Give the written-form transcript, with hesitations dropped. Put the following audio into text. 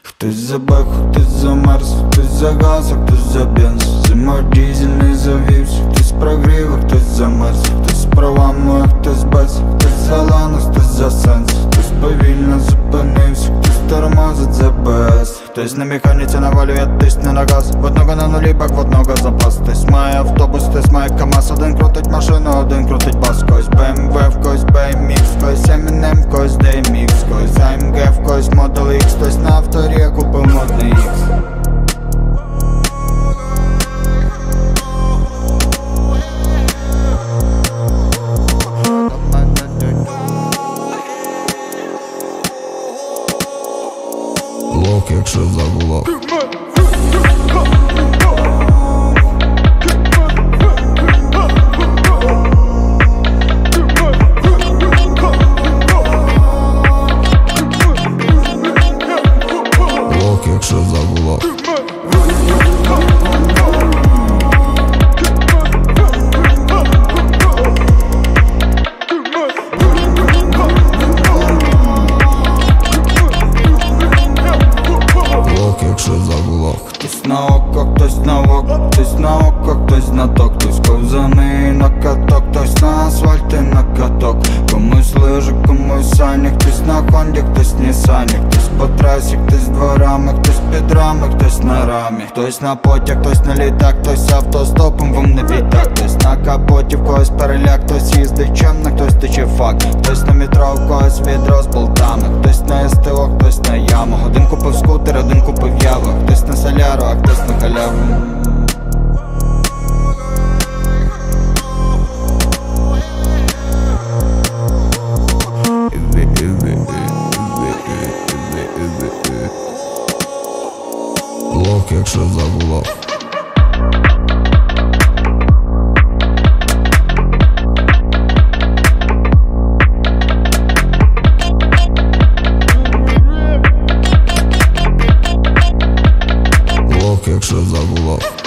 Хтось за бек, хтось замерз, хтось за газ, а хтось за бенз. Зима дизельний завівся, хтось прогрів, а хтось замерз. Хтось з правами, а хтось без. Хтось за лану, хтось за сенс. Хтось повільно зупинився, хтось тормозить за без. Хтось на механіці навалює, тисне на газ. В одного на нулі, бак, в одного запас. Хтось має автобус, хтось має КамАЗ. Один крутить машину, один крутить бас. Когось BMW, в когось BMX, в когось Eminem, в когось DMX, в когось AMG, в когось Model X. Хтось на авторі купив модний X. Лок, якщо загуло. Лок, якщо загуло. Якщо загуло. Хтось на око, хтось на око, хтось на око, хтось на ток. Хтось ковзаний на каток, хтось на асфальті на каток. Комусь лижи, комусь сані, хтось на хонді, хтось нісані. Хтось по трасі, хтось дворами, хтось під рами, хтось на рамі. Хтось на потяг, хтось на літак, хтось автостопом, вам не відтак. Хтось на капоті, в когось переляк, хтось їздить чемно, хтось тече фак. Хтось на метро, в когось відро з болтами. Хтось на СТО, хтось на яму. Один купив скутер, один купив яву. Хтось на соляру, а хтось на халяву. Лок, якщо загуло. Лок, якщо загуло.